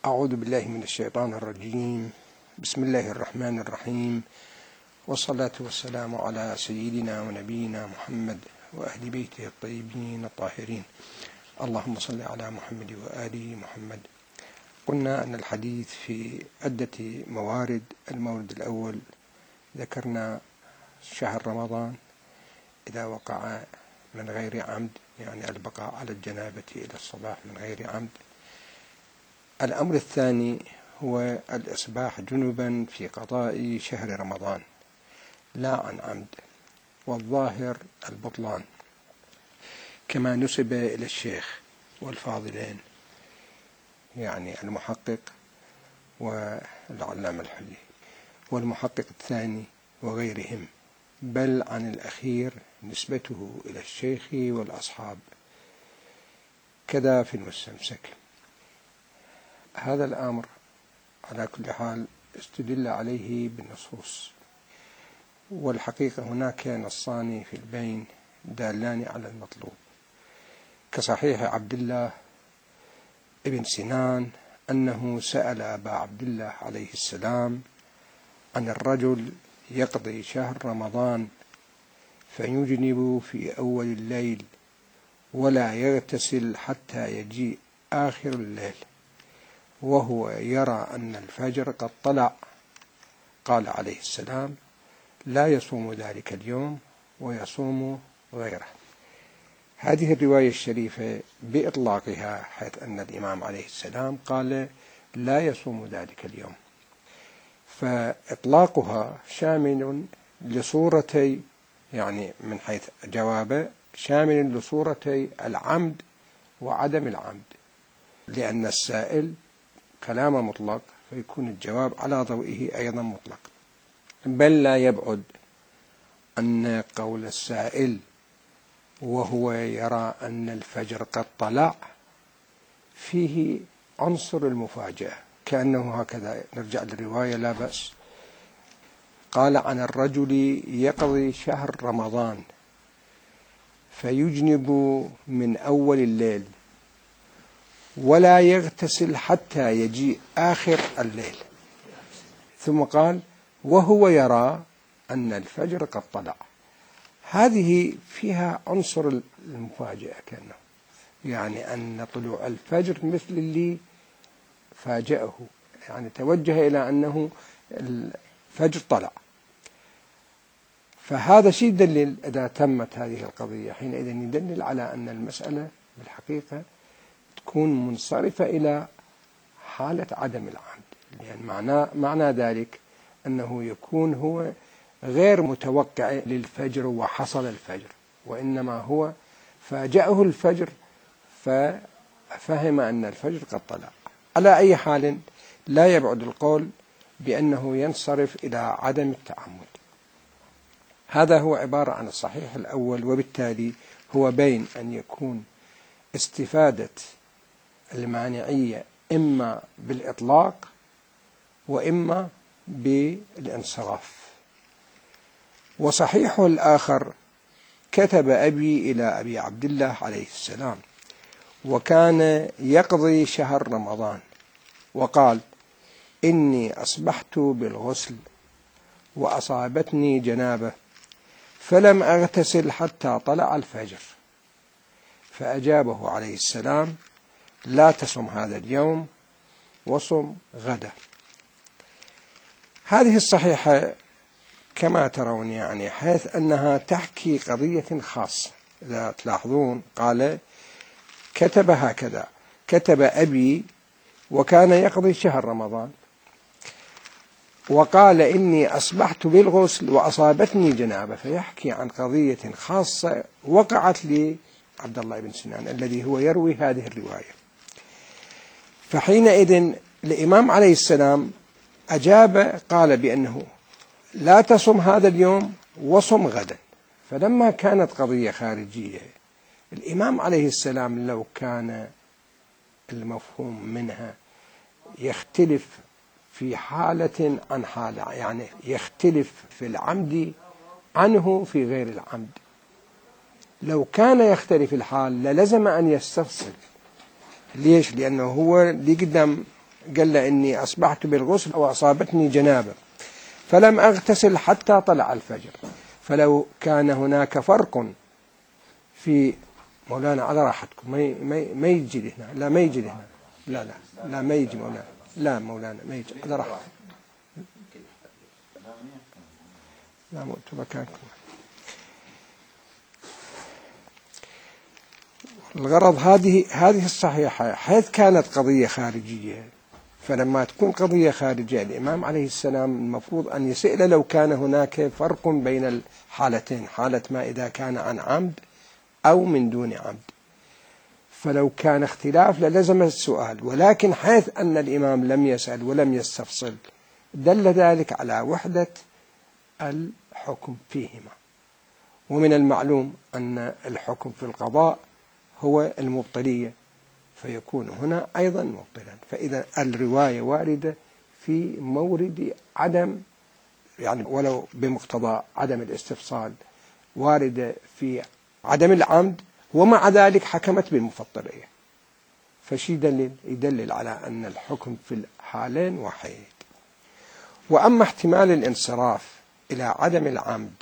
أعوذ بالله من الشيطان الرجيم. بسم الله الرحمن الرحيم، والصلاة والسلام على سيدنا ونبينا محمد وأهل بيته الطيبين الطاهرين. اللهم صل على محمد وآل محمد. قلنا أن الحديث في عدة موارد. المورد الأول ذكرنا شهر رمضان إذا وقع من غير عمد، يعني البقاء على الجنابة إلى الصباح من غير عمد. الأمر الثاني هو الإصباح جنبا في قضاء شهر رمضان لا عن عمد، والظاهر البطلان كما نسب إلى الشيخ والفاضلين، يعني المحقق والعلامة الحلي والمحقق الثاني وغيرهم، بل عن الأخير نسبته إلى الشيخ والأصحاب، كذا في المستمسك. هذا الأمر على كل حال استدل عليه بالنصوص، والحقيقة هناك نصان في البين دالان على المطلوب، كصحيح عبد الله ابن سنان أنه سأل أبا عبد الله عليه السلام عن الرجل يقضي شهر رمضان فيجنب في أول الليل ولا يغتسل حتى يجيء آخر الليل وهو يرى أن الفجر قد طلع. قال عليه السلام: لا يصوم ذلك اليوم ويصوم غيره. هذه الرواية الشريفة بإطلاقها، حيث أن الإمام عليه السلام قال لا يصوم ذلك اليوم، فإطلاقها شامل لصورتي، يعني من حيث جوابه شامل لصورتي العمد وعدم العمد، لأن السائل كلام مطلق فيكون الجواب على ضوئه أيضا مطلق. بل لا يبعد أن قول السائل وهو يرى أن الفجر قد طلع فيه عنصر المفاجأة، كأنه هكذا. نرجع للرواية لا بأس. قال عن الرجل يقضي شهر رمضان فيجنب من أول الليل ولا يغتسل حتى يجيء آخر الليل، ثم قال وهو يرى أن الفجر قد طلع. هذه فيها عنصر المفاجأة، كأنه يعني أن طلوع الفجر مثل اللي فاجأه، يعني توجه إلى أنه الفجر طلع. فهذا شيء يدلل إذا تمت هذه القضية، حينئذ يدلل على أن المسألة بالحقيقة تكون منصرفة إلى حالة عدم العمد، لأن معنى ذلك أنه يكون هو غير متوقع للفجر وحصل الفجر، وإنما هو فاجأه الفجر ففهم أن الفجر قد طلع. على أي حال لا يبعد القول بأنه ينصرف إلى عدم التعمد. هذا هو عبارة عن الصحيح الأول، وبالتالي هو بين أن يكون استفادة المانعية إما بالإطلاق وإما بالانصراف. وصحيحه الآخر: كتب أبي إلى أبي عبد الله عليه السلام وكان يقضي شهر رمضان وقال: إني أصبحت بالغسل وأصابتني جنابة فلم أغتسل حتى طلع الفجر، فأجابه عليه السلام: لا تصم هذا اليوم وصم غدا. هذه الصحيحة كما ترون، يعني حيث أنها تحكي قضية خاصة. إذا تلاحظون قال كتب هكذا: كتب أبي وكان يقضي شهر رمضان وقال إني أصبحت بالغسل وأصابتني جنابة، فيحكي عن قضية خاصة وقعت لعبد الله بن سنان الذي هو يروي هذه الرواية. فحينئذ الإمام عليه السلام أجاب، قال بأنه لا تصم هذا اليوم وصم غدا. فلما كانت قضية خارجية، الإمام عليه السلام لو كان المفهوم منها يختلف في حالة عن حالة، يعني يختلف في العمد عنه في غير العمد، لو كان يختلف الحال للزم أن يستفصل. ليش؟ لأنه هو اللي قدام قال له إني أصبحت بالغسل وأصابتني جنابة فلم أغتسل حتى طلع الفجر. فلو كان هناك فرق في مولانا على راحتكم ما يجي هنا، لا ما يجي هنا، لا ما يجي مولانا، لا مولانا ما يجي على راحتكم، لا موتوا مكانكم. الغرض هذه الصحيحة حيث كانت قضية خارجية، فلما تكون قضية خارجية الإمام عليه السلام المفروض أن يسأل لو كان هناك فرق بين الحالتين، حالة ما إذا كان عن عمد أو من دون عمد، فلو كان اختلاف للزم السؤال، ولكن حيث أن الإمام لم يسأل ولم يستفصل دل ذلك على وحدة الحكم فيهما. ومن المعلوم أن الحكم في القضاء هو المبطلية، فيكون هنا أيضا مبطلا. فإذا الرواية واردة في مورد عدم، يعني ولو بمقتضى عدم الاستفصال، واردة في عدم العمد، ومع ذلك حكمت بالمفطرية، فشي يدلل على أن الحكم في الحالين واحد. وأما احتمال الانصراف إلى عدم العمد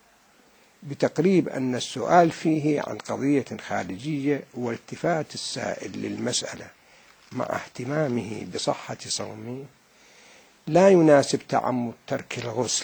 بتقريب أن السؤال فيه عن قضية خارجية والتفات السائل للمسألة مع اهتمامه بصحة صومه لا يناسب تعمد ترك الغسل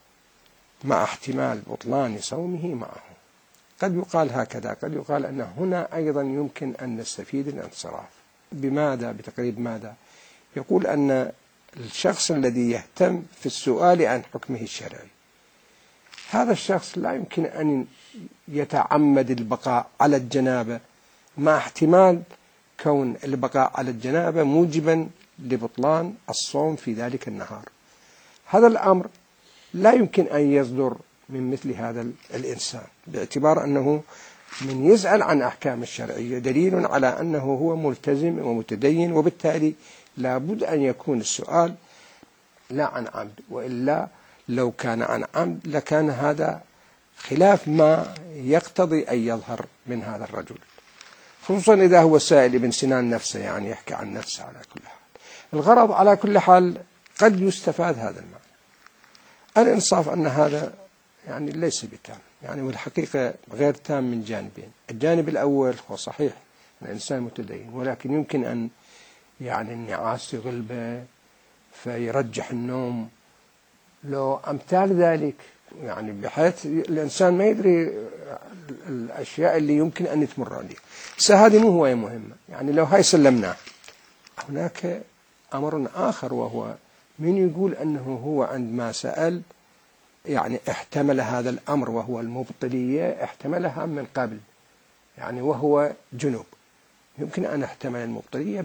مع احتمال بطلان صومه معه. قد يقال هكذا، قد يقال أن هنا أيضا يمكن أن نستفيد الانصراف. بماذا؟ بتقريب ماذا؟ يقول أن الشخص الذي يهتم في السؤال عن حكمه الشرعي، هذا الشخص لا يمكن أن يتعمد البقاء على الجنابة مع احتمال كون البقاء على الجنابة موجبا لبطلان الصوم في ذلك النهار. هذا الأمر لا يمكن أن يصدر من مثل هذا الإنسان، باعتبار أنه من يسأل عن أحكام الشرعية دليل على أنه هو ملتزم ومتدين، وبالتالي لابد أن يكون السؤال لا عن عمد، وإلا لو كان عن عمد لكان هذا خلاف ما يقتضي أن يظهر من هذا الرجل، خصوصا إذا هو سائل ابن سنان نفسه، يعني يحكي عن نفسه. على كل حال الغرض على كل حال قد يستفاد هذا المعنى. الإنصاف أن هذا يعني ليس بتام، يعني والحقيقة غير تام من جانبين. الجانب الأول هو صحيح الإنسان متدين، ولكن يمكن أن يعني النعاس يغلبه فيرجح النوم، لو أمثال ذلك، يعني بحيث الإنسان ما يدري الأشياء اللي يمكن أن تمر عليه. هذه مو هو مهمة، يعني لو هاي سلمناه. هناك أمر آخر، وهو من يقول أنه هو عندما سأل يعني احتمل هذا الأمر، وهو المبطلية احتملها من قبل، يعني وهو جنوب. يمكن أن احتمل المبطلية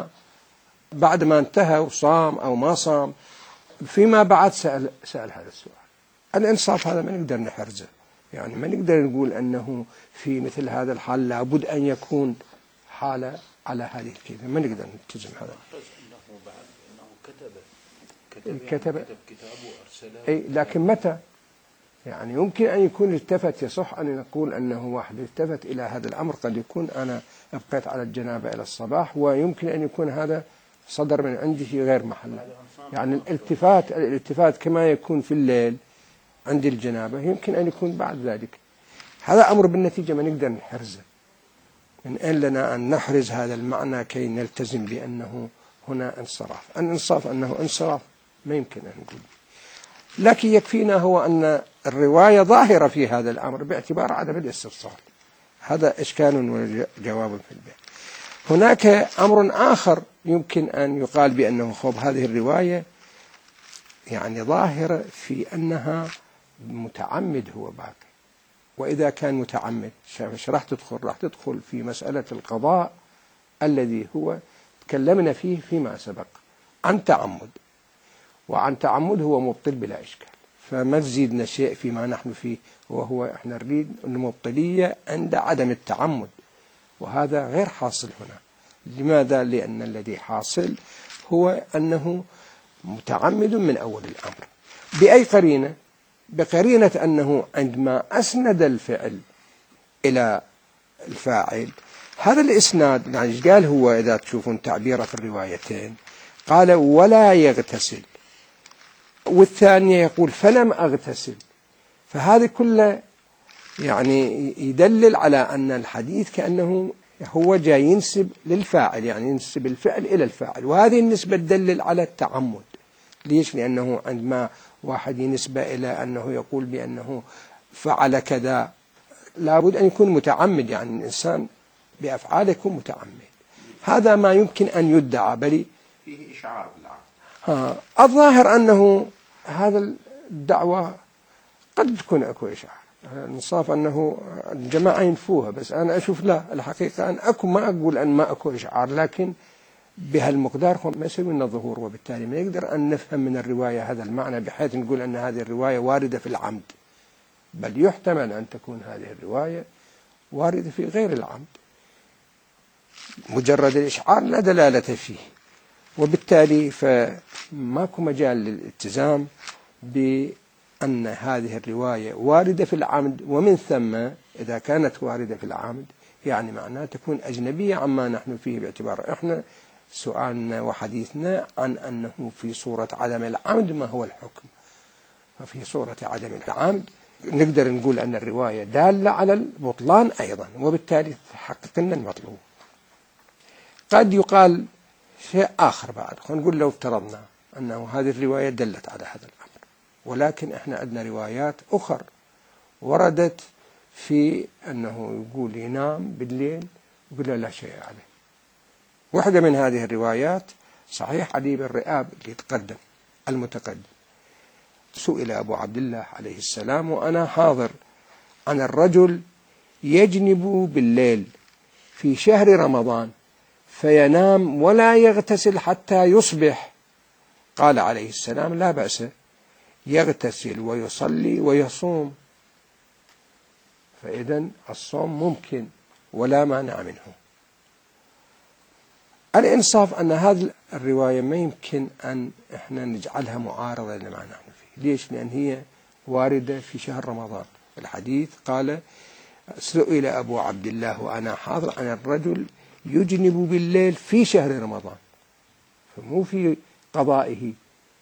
بعد ما انتهى وصام أو ما صام، فيما بعد سأل هذا السؤال. الإنصاف هذا ما نقدر نحرزه، يعني ما نقدر نقول أنه في مثل هذا الحال لابد أن يكون حالة على هذه الكيفية، ما نقدر نلتزم هذا. كتب كتابه وأرسله، أي لكن متى؟ يعني يمكن أن يكون التفت، يصح أن نقول أنه واحد التفت إلى هذا الأمر، قد يكون أنا أبقيت على الجنابة إلى الصباح، ويمكن أن يكون هذا صدر من عندي في غير محله. يعني الالتفات كما يكون في الليل عند الجنابة يمكن أن يكون بعد ذلك. هذا أمر بالنتيجة ما نقدر نحرزه، من أين لنا أن نحرز هذا المعنى كي نلتزم بأنه هنا انصراف. الانصاف أنه انصراف ما يمكن أن نقول، لكن يكفينا هو أن الرواية ظاهرة في هذا الأمر باعتبار عدم الاستفصال. هذا إشكال وجواب في البيت. هناك أمر آخر يمكن أن يقال بأنه خب هذه الرواية يعني ظاهرة في أنها متعمد هو باقي، وإذا كان متعمد راح تدخل في مسألة القضاء الذي هو تكلمنا فيه فيما سبق عن تعمد، وعن تعمد هو مبطل بلا إشكال، فما تزيدنا شيء فيما نحن فيه، وهو احنا نريد المبطلية عند عدم التعمد، وهذا غير حاصل هنا. لماذا؟ لأن الذي حاصل هو أنه متعمد من أول الأمر. بأي قرينة؟ بقرينة أنه عندما أسند الفعل إلى الفاعل، هذا الإسناد يعني قال هو، إذا تشوفون تعبيره في الروايتين، قال ولا يغتسل، والثانية يقول فلم أغتسل. فهذا كله يعني يدلل على أن الحديث كأنه هو جاي ينسب للفاعل، يعني ينسب الفعل إلى الفاعل، وهذه النسبة تدلل على التعمد. ليش؟ لأنه عندما واحد ينسبة إلى أنه يقول بأنه فعل كذا لابد أن يكون متعمد، يعني الإنسان بأفعاله يكون متعمد. هذا ما يمكن أن يدعى، بل فيه إشعار بالعقل. الظاهر أنه هذا الدعوة قد تكون أكو إشعار، الإنصاف أنه الجماعة ينفوها، بس أنا أشوف لا، الحقيقة أن أكو، ما أقول أن ما أكو إشعار، لكن بهالمقدار هو ما يسوي لنا ظهور، وبالتالي ما يقدر أن نفهم من الرواية هذا المعنى بحيث نقول أن هذه الرواية واردة في العمد، بل يحتمل أن تكون هذه الرواية واردة في غير العمد، مجرد الإشعار لا دلالة فيه، وبالتالي فماكو مجال للالتزام بأن هذه الرواية واردة في العمد، ومن ثم إذا كانت واردة في العمد يعني معناه تكون أجنبية عما نحن فيه، باعتبار إحنا سؤالنا وحديثنا عن أنه في صورة عدم العمد ما هو الحكم، ففي صورة عدم العمد نقدر نقول أن الرواية دالة على البطلان أيضا، وبالتالي تحقق لنا المطلوب. قد يقال شيء آخر بعد، نقول لو افترضنا أنه هذه الرواية دلت على هذا الأمر، ولكن إحنا عندنا روايات أخرى وردت في أنه يقول ينام بالليل يقول لا شيء عليه. واحدة من هذه الروايات صحيح علي بن رئاب اللي يتقدم المتقدم، سئل أبو عبد الله عليه السلام وأنا حاضر عن الرجل يجنب بالليل في شهر رمضان فينام ولا يغتسل حتى يصبح، قال عليه السلام لا بأس، يغتسل ويصلي ويصوم. فإذا الصوم ممكن ولا مانع منه. الإنصاف أن هذه الرواية ما يمكن أن إحنا نجعلها معارضة لما نحن فيه. ليش؟ لأن هي واردة في شهر رمضان. الحديث قال سئل أبو عبد الله وأنا حاضر عن الرجل يجنب بالليل في شهر رمضان، فمو في قضائه،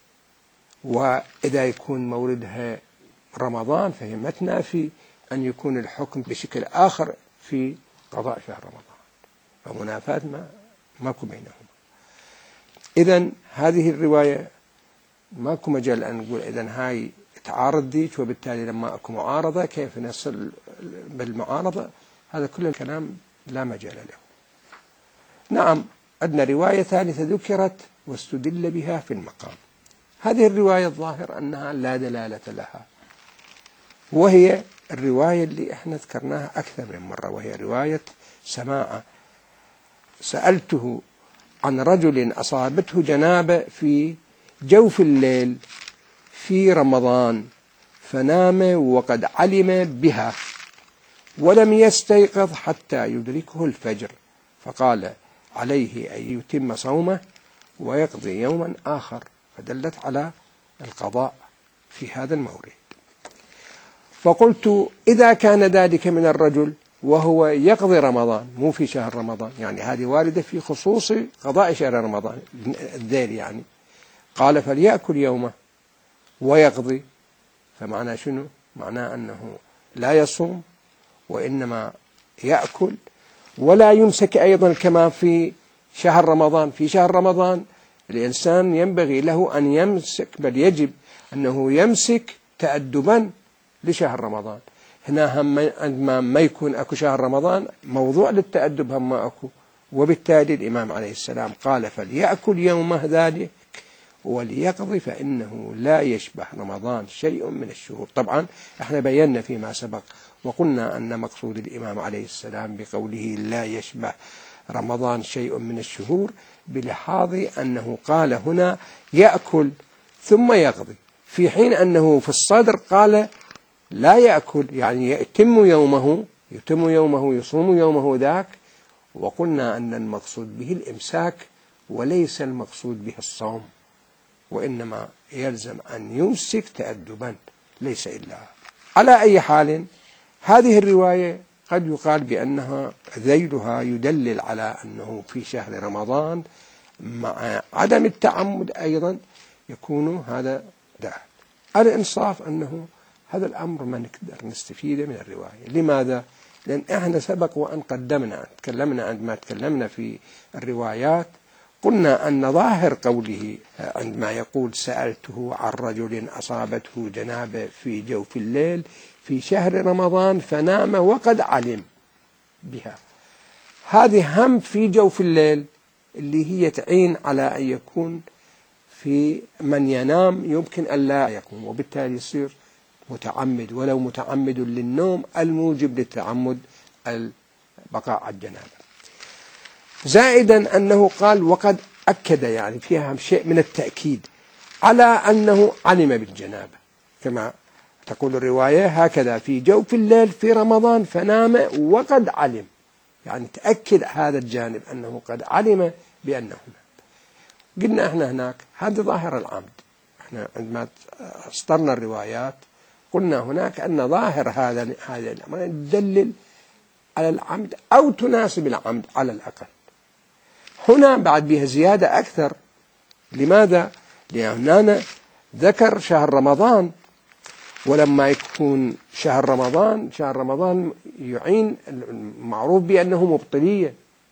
وإذا يكون موردها رمضان فهي ما تنافي أن يكون الحكم بشكل آخر في قضاء شهر رمضان، فمنافاة ماكو بينهما. إذن هذه الرواية ماكو مجال أن نقول إذن هاي تعارض ديك، وبالتالي لما أكو معارضة كيف نصل بالمعارضة؟ هذا كل الكلام لا مجال له. نعم، عندنا رواية ثالثة ذكرت واستدل بها في المقام. هذه الرواية الظاهر أنها لا دلالة لها، وهي الرواية اللي احنا ذكرناها أكثر من مرة، وهي رواية سماعة سألته عن رجل أصابته جنابة في جوف الليل في رمضان فنام وقد علم بها ولم يستيقظ حتى يدركه الفجر، فقال عليه أن يتم صومه ويقضي يوما آخر، فدلت على القضاء في هذا المورد. فقلت إذا كان ذلك من الرجل وهو يقضي رمضان مو في شهر رمضان، يعني هذه واردة في خصوص قضاء شهر رمضان الذيل يعني، قال فليأكل يومه ويقضي. فمعنى شنو؟ معناه أنه لا يصوم وإنما يأكل ولا يمسك أيضا كما في شهر رمضان. في شهر رمضان الإنسان ينبغي له أن يمسك، بل يجب أنه يمسك تأدبا لشهر رمضان. هنا هم عندما ما يكون أكو شهر رمضان موضوع للتأدب هم ما أكو، وبالتالي الإمام عليه السلام قال فليأكل يومه ذلك وليقضي فإنه لا يشبه رمضان شيء من الشهور. طبعا احنا بينا فيما سبق وقلنا أن مقصود الإمام عليه السلام بقوله لا يشبه رمضان شيء من الشهور بلحاظ أنه قال هنا يأكل ثم يقضي، في حين أنه في الصدر قال لا يأكل، يعني يتم يومه يصوم يومه ذاك، وقلنا أن المقصود به الإمساك وليس المقصود به الصوم، وإنما يلزم أن يمسك تأدبا ليس إلا. على أي حال هذه الرواية قد يقال بأنها ذيلها يدلل على أنه في شهر رمضان مع عدم التعمد أيضا يكون هذا داخل. الإنصاف أنه هذا الأمر ما نقدر نستفيده من الرواية. لماذا؟ لأن إحنا سبق وأن تكلمنا عندما تكلمنا في الروايات قلنا أن ظاهر قوله عندما يقول سألته عن رجل أصابته جنابة في جوف الليل في شهر رمضان فنام وقد علم بها، هذه هم في جوف الليل اللي هي تعين على أن يكون في من ينام يمكن أن لا يكون، وبالتالي يصير متعمد ولو متعمد للنوم الموجب للتعمد البقاء على الجنابة. زائدا أنه قال وقد أكد، يعني فيها شيء من التأكيد على أنه علم بالجنابة، كما تقول الرواية هكذا في جوف الليل في رمضان فنام وقد علم، يعني تأكد هذا الجانب أنه قد علم بأنه نام. قلنا احنا هناك هذا ظاهر العمد، احنا عندما اسطرنا الروايات قلنا هناك أن ظاهر هذا الأمر يدلل على العمد أو تناسب العمد على الأقل. هنا بعد بها زيادة أكثر. لماذا؟ لأننا ذكر شهر رمضان، ولما يكون شهر رمضان يعين المعروف بأنه مبطلية،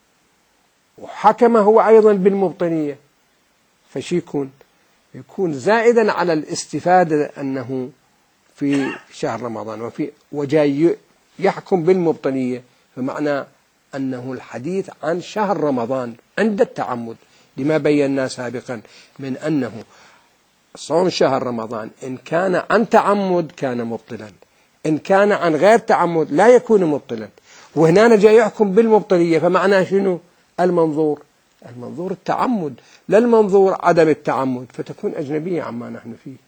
وحكم هو أيضا بالمبطلية، فشي يكون زائدا على الاستفادة أنه في شهر رمضان وجاي يحكم بالمبطلية، فمعنى أنه الحديث عن شهر رمضان عند التعمد، لما بينا سابقا من أنه صوم شهر رمضان إن كان عن تعمد كان مبطلا، إن كان عن غير تعمد لا يكون مبطلا. وهنا جاي يحكم بالمبطلية، فمعنى شنو؟ المنظور التعمد، لا المنظور عدم التعمد، فتكون أجنبية عما نحن فيه.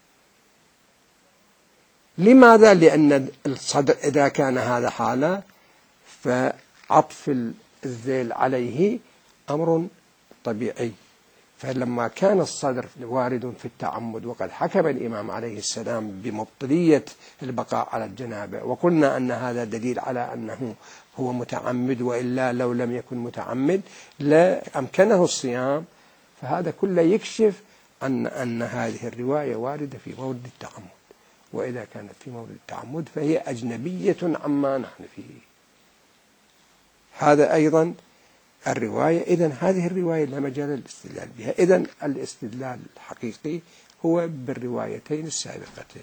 لماذا؟ لأن الصدر إذا كان هذا حالة فعطف الذيل عليه أمر طبيعي، فلما كان الصدر وارد في التعمد وقد حكم الإمام عليه السلام بمبطلية البقاء على الجنابة، وقلنا أن هذا دليل على أنه هو متعمد، وإلا لو لم يكن متعمد لا أمكنه الصيام، فهذا كله يكشف أن هذه الرواية واردة في مورد التعمد، وإذا كانت في مورد التعمد فهي أجنبية عما نحن فيه. هذا أيضا الرواية. إذن هذه الرواية لا مجال للاستدلال بها. إذن الاستدلال الحقيقي هو بالروايتين السابقتين.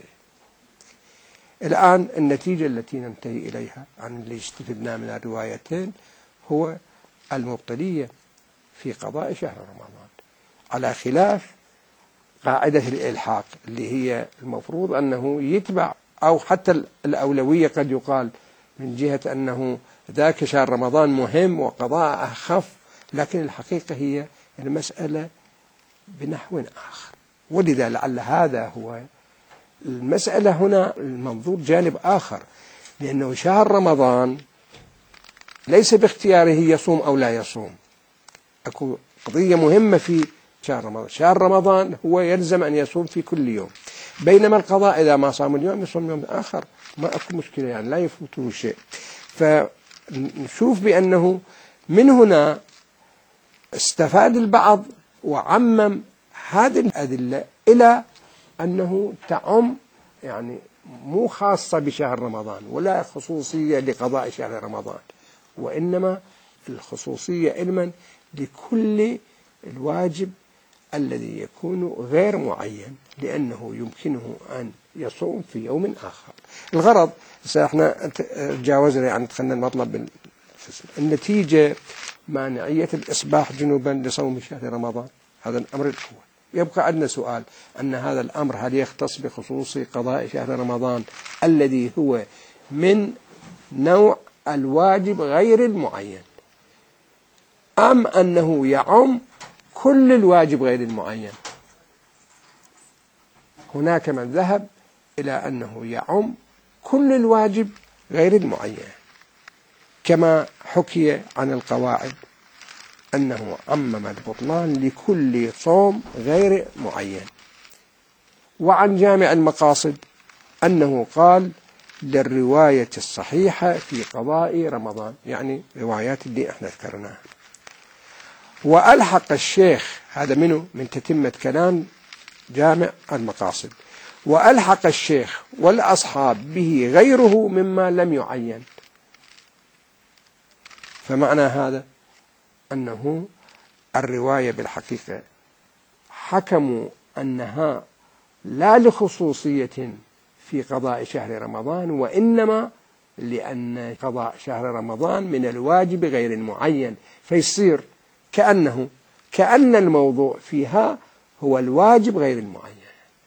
الآن النتيجة التي ننتهي إليها عن اللي استفدنا من الروايتين هو المبطلية في قضاء شهر رمضان، على خلاف قاعدة الإلحاق اللي هي المفروض أنه يتبع، أو حتى الأولوية قد يقال من جهة أنه ذاك شهر رمضان مهم وقضاء أخف، لكن الحقيقة هي المسألة بنحو آخر. ولذا لعل هذا هو المسألة هنا، المنظور جانب آخر، لأنه شهر رمضان ليس باختياره يصوم أو لا يصوم. أكو قضية مهمة في شهر رمضان. شهر رمضان هو يلزم أن يصوم في كل يوم، بينما القضاء إذا ما صام اليوم يصوم يوم آخر، ما أكو مشكلة، يعني لا يفوته شيء. فنشوف بأنه من هنا استفاد البعض وعمم هذه الأدلة إلى أنه تعم، يعني مو خاصة بشهر رمضان ولا خصوصية لقضاء شهر رمضان، وإنما الخصوصية علما لكل الواجب الذي يكون غير معين، لأنه يمكنه أن يصوم في يوم آخر. الغرض احنا تجاوزنا، يعني دخلنا المطلب النتيجة مانعية الإصباح جنوبا لصوم شهر رمضان، هذا الأمر الأول. يبقى عندنا سؤال أن هذا الأمر هل يختص بخصوص قضاء شهر رمضان الذي هو من نوع الواجب غير المعين، أم أنه يعم كل الواجب غير المعين؟ هناك من ذهب إلى أنه يعم كل الواجب غير المعين، كما حكي عن القواعد أنه عمم البطلان لكل صوم غير معين، وعن جامع المقاصد أنه قال للرواية الصحيحة في قضاء رمضان، يعني روايات اللي احنا ذكرناها. وألحق الشيخ، هذا منه من تتمة كلام جامع المقاصد، وألحق الشيخ والأصحاب به غيره مما لم يعين. فمعنى هذا أنه الرواية بالحقيقة حكموا أنها لا لخصوصية في قضاء شهر رمضان، وإنما لأن قضاء شهر رمضان من الواجب غير المعين، فيصير كأن الموضوع فيها هو الواجب غير المعين.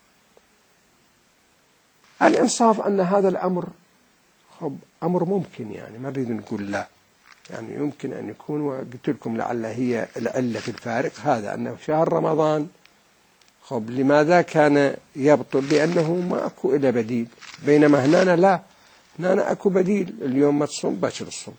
الإنصاف أن هذا الأمر أمر ممكن، يعني ما نريد نقول لا، يعني يمكن أن يكون، وقلت لكم لعل هي العلة في الفارق هذا، أنه شهر رمضان لماذا كان يبطل؟ لأنه ما أكو إلا بديل، بينما هنا لا، هنا أكو بديل، اليوم ما تصوم باكر الصوم.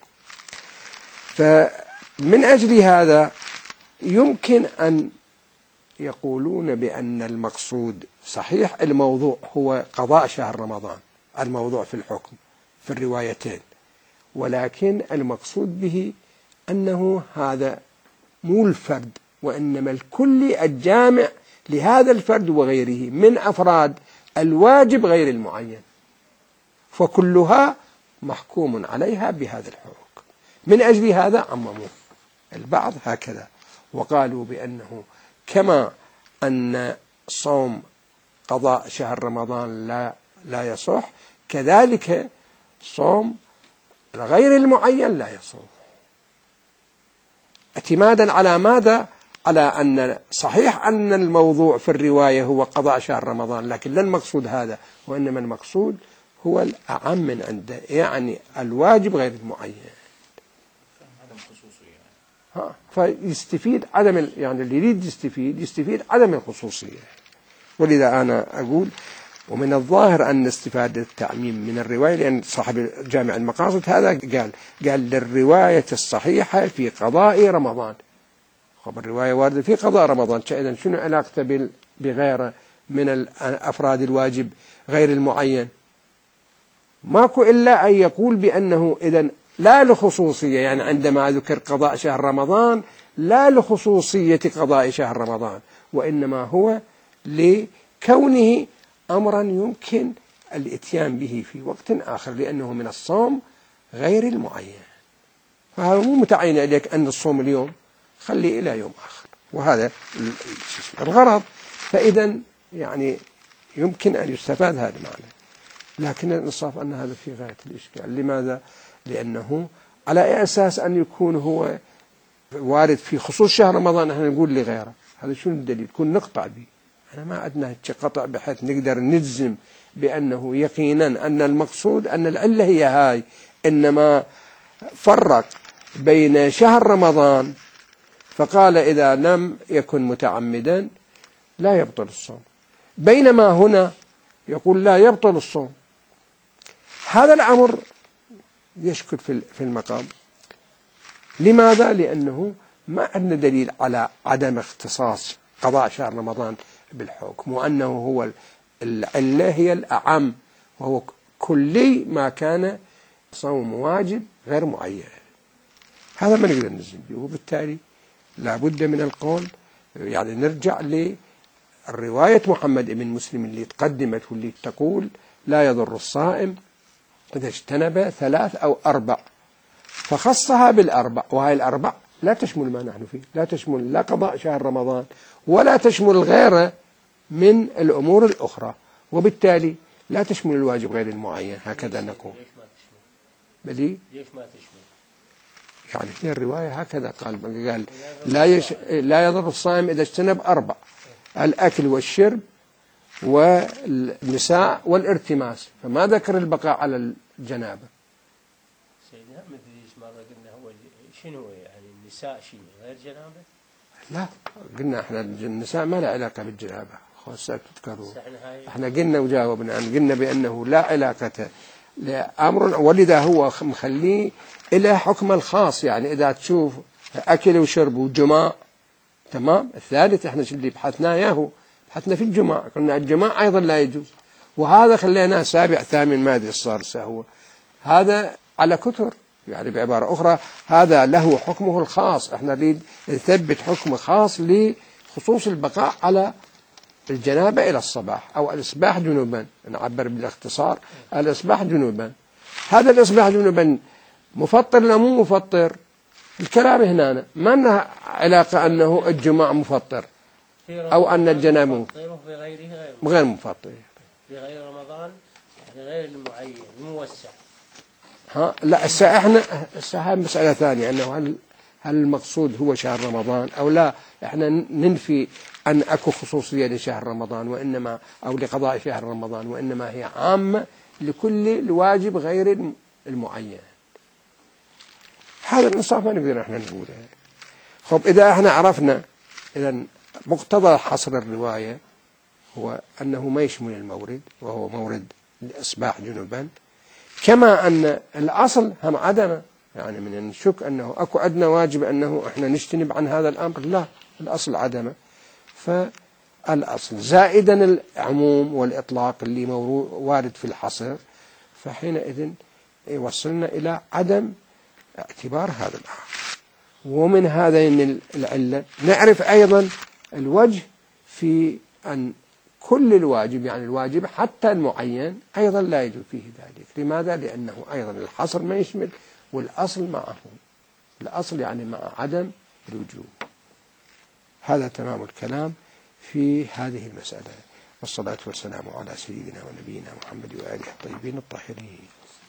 فمن أجل هذا يمكن أن يقولون بأن المقصود صحيح الموضوع هو قضاء شهر رمضان، الموضوع في الحكم في الروايتين، ولكن المقصود به أنه هذا مو الفرد، وإنما الكل الجامع لهذا الفرد وغيره من أفراد الواجب غير المعين، فكلها محكوم عليها بهذا الحكم. من أجل هذا عمموا البعض هكذا، وقالوا بأنه كما أن صوم قضاء شهر رمضان لا يصح، كذلك صوم غير المعين لا يصح، اعتمادا على ماذا؟ على أن صحيح أن الموضوع في الرواية هو قضاء شهر رمضان، لكن لا المقصود هذا، وإنما المقصود هو الأعم من عنده، يعني الواجب غير المعين. فيستفيد عدم، يعني اللي يريد يستفيد عدم الخصوصية. ولذا أنا أقول، ومن الظاهر أن استفادة التعميم من الرواية، لأن صاحب جامع المقاصد هذا قال للرواية الصحيحة في قضاء رمضان. خبر الرواية واردة في قضاء رمضان، إذن شنو علاقته بغيره من أفراد الواجب غير المعين؟ ماكو إلا أن يقول بأنه إذن لا لخصوصية، يعني عندما ذكر قضاء شهر رمضان لا لخصوصية قضاء شهر رمضان، وإنما هو لكونه أمرا يمكن الاتيان به في وقت آخر، لأنه من الصوم غير المعين. فهذا مو متعين عليك أن الصوم اليوم، خلي إلى يوم آخر، وهذا الغرض. فإذا يعني يمكن أن يستفاد هذا المعنى، لكن الإنصاف أن هذا في غاية الإشكال. لماذا؟ لأنه على أي أساس أن يكون هو وارد في خصوص شهر رمضان احنا نقول لغيره؟ هذا شنو الدليل؟ يكون نقطع به. أنا ما عندنا قطع بحيث نقدر نجزم بأنه يقينا أن المقصود أن العلة هي هاي، إنما فرق بين شهر رمضان فقال إذا لم يكن متعمدا لا يبطل الصوم، بينما هنا يقول لا يبطل الصوم. هذا الأمر يشكل في المقام. لماذا؟ لأنه ما عندنا دليل على عدم اختصاص قضاء شهر رمضان بالحكم، وأنه هو العلة هي الأعم، وهو كلي ما كان صوم واجب غير معين. هذا ما نقدر نجزم به، وبالتالي لابد من القول، يعني نرجع للرواية محمد بن مسلم اللي تقدمت واللي تقول لا يضر الصائم إذا اجتنب 3 أو 4، فخصها بالأربع، وهي الأربع لا تشمل ما نحن فيه، لا تشمل لا قضاء شهر رمضان ولا تشمل غيره من الأمور الأخرى، وبالتالي لا تشمل الواجب غير المعين. هكذا نقول. بلي ليش ما تشمل؟ يعني في الرواية هكذا قال لا يضر الصائم إذا اجتنب 4: الأكل والشرب والنساء والارتماس، فما ذكر البقاء على الجنابة. سيدنا ما ادري مرة قلنا هو شنو يعني النساء شنو غير جنابة؟ لا، قلنا احنا النساء ما له علاقة بالجنابة، خاصة تذكروا احنا قلنا وجاوبنا قلنا بأنه لا علاقة لأمر، ولذا هو مخليه إلى حكم الخاص. يعني إذا تشوف أكل وشرب وجماع تمام. الثالث احنا شو اللي بحثنا اياه؟ بحثنا في الجماع، قلنا الجماع أيضا لا يجوز، وهذا خليناه 7 8 ما أدري صار هو هذا على كثر، يعني بعبارة أخرى هذا له حكمه الخاص، احنا نريد نثبت حكم خاص لخصوص البقاء على الجنابة إلى الصباح أو الإصباح جنوبا، نعبر بالاختصار الإصباح جنوبا. هذا الإصباح جنوبا مفطر لا مو مفطر؟ الكلام هنا ما لنا علاقة أنه الجماع مفطر أو أن الجنابة غير مفطر في غير رمضان، يعني غير المعين الموسع. لا احنا مسألة ثانية، أنه هل المقصود هو شهر رمضان أو لا. احنا ننفي أن أكو خصوصية لشهر رمضان وإنما أو لقضاء شهر رمضان، وإنما هي عامة لكل الواجب غير المعين. هذا الإنصاف ما نقدر احنا نقوله. خب إذا احنا عرفنا إذا مقتضى حصر الرواية هو أنه ما يشمل المورد، وهو مورد الإصباح جنوبا، كما أن الأصل هم عدمه. يعني من نشك أنه أكو عندنا واجب أنه إحنا نجتنب عن هذا الأمر، لا، الأصل عدمه. فالأصل زائدا العموم والإطلاق اللي وارد في الحصر، فحينئذ يوصلنا إلى عدم اعتبار هذا الأمر. ومن هذين العلة نعرف أيضا الوجه في أن كل الواجب، يعني الواجب حتى المعين أيضا لا يجوز فيه ذلك. لماذا؟ لأنه أيضا الحصر ما يشمل، والأصل معه، الأصل يعني مع عدم الوجوب. هذا تمام الكلام في هذه المسألة، والصلاة والسلام على سيدنا ونبينا محمد وآله الطيبين الطاهرين.